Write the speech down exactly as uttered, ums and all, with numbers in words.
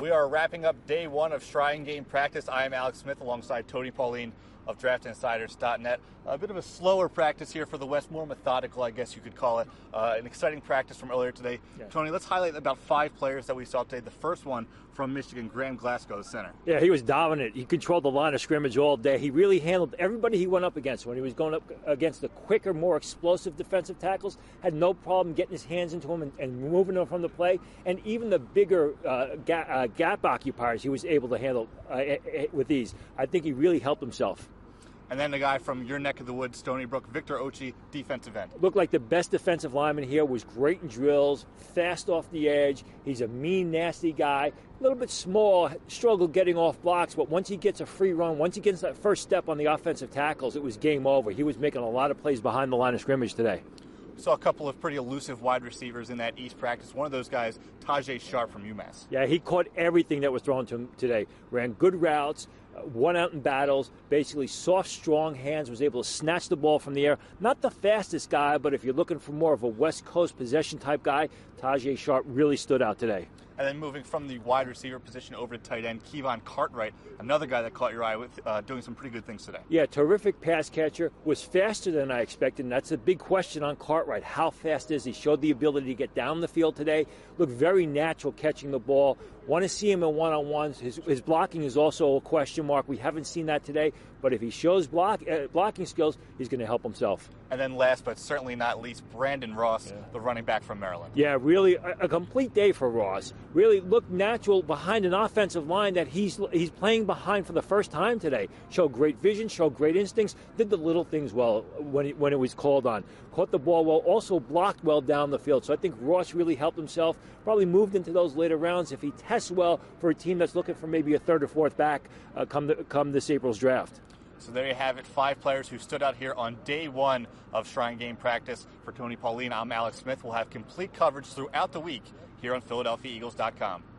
We are wrapping up day one of Shrine Game practice. I am Alex Smith alongside Tony Pauline of Draft Insiders dot net. A bit of a slower practice here for the West, more methodical, I guess you could call it. Uh, an exciting practice from earlier today. Yes. Tony, let's highlight about five players that we saw today. The first one from Michigan, Graham Glasgow, the center. Yeah, he was dominant. He controlled the line of scrimmage all day. He really handled everybody he went up against. When he was going up against the quicker, more explosive defensive tackles, had no problem getting his hands into them and, and moving them from the play. And even the bigger uh, ga- uh, gap occupiers, he was able to handle uh, with ease. I think he really helped himself. And then the guy from your neck of the woods, Stony Brook, Victor Ochi, defensive end. Looked like the best defensive lineman here, was great in drills, fast off the edge. He's a mean, nasty guy. A little bit small, struggled getting off blocks, but once he gets a free run, once he gets that first step on the offensive tackles, it was game over. He was making a lot of plays behind the line of scrimmage today. We saw a couple of pretty elusive wide receivers in that East practice. One of those guys, Tajay Sharp from UMass. Yeah, he caught everything that was thrown to him today. Ran good routes, uh, won out in battles, basically soft, strong hands, was able to snatch the ball from the air. Not the fastest guy, but if you're looking for more of a West Coast possession type guy, Tajay Sharp really stood out today. And then moving from the wide receiver position over to tight end, Kevon Cartwright, another guy that caught your eye with uh, doing some pretty good things today. Yeah, terrific pass catcher, was faster than I expected, and that's a big question on Cartwright. How fast is he? Showed the ability to get down the field today, looked very natural catching the ball. Want to see him in one-on-ones. His, his blocking is also a question mark. We haven't seen that today, but if he shows block uh, blocking skills, he's going to help himself. And then last but certainly not least, Brandon Ross, yeah. the running back from Maryland. Yeah, really a, a complete day for Ross. Really looked natural behind an offensive line that he's he's playing behind for the first time today. Showed great vision, showed great instincts, did the little things well when it, when it was called on. Caught the ball well, also blocked well down the field. So I think Ross really helped himself, probably moved into those later rounds if he tests well for a team that's looking for maybe a third or fourth back uh, come, the, come this April's draft. So there you have it, five players who stood out here on day one of Shrine Game practice. For Tony Pauline, I'm Alex Smith. We'll have complete coverage throughout the week here on Philadelphia Eagles dot com.